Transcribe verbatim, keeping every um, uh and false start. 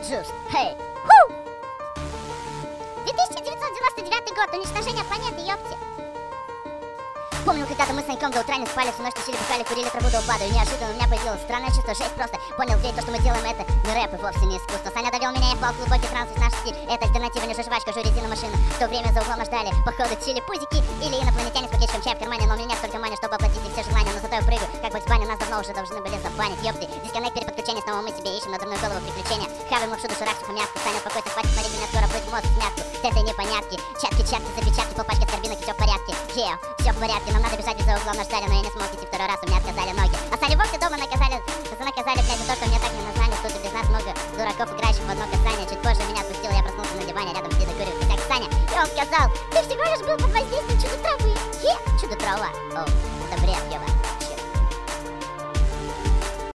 Just, hey. Ху! тысяча девятьсот девяносто девятый год. Уничтожение планеты, ёпти. Помню, когда-то мы с Саньком до утра не спали, всю ночь тусили, бухали, курили траву до упаду. И неожиданно у меня появилось странное чувство, жесть просто. Понял, где то, что мы делаем, это не рэп и вовсе не искусство. Саня довел меня, я впал в глубокий транс, ведь наш стиль — это альтернатива, не жвачка, жую резину машину. В то время за углом нас ждали, походу, чили-пузики или инопланетяне с пакетиком чая в кармане. Но у меня столько мани, чтобы оплатить все желания. Но зато я прыгаю, как бы в бане, нас давно уже должны были забанить. Ёпты, дисконнект, переподключение, снова мы себе ищем на дурную голову приключения. Хаваем мы всюду шурах, сухомятку. Саня, успокойся, хватит смотреть, у меня скоро будет мозг в смятку. С этой непонятки, чатки, чатки, запечатки, полпачки карбинок, и все в порядке. Yeah, все в порядке, нам надо бежать, ведь за углом нас ждали, но я не смог идти второй раз, у меня отказали ноги. А Саня вовсе дома наказали, наказали, блядь, за то, что мне так не назвали. Тут и без нас много дураков, играющих в одно касание. Чуть позже меня отпустил, я проснулся на диване, рядом сидит и курит. Так, Саня, и он сказал: ты всего лишь был под воздействием чудо-травы. Е, чудо-трава. Оу.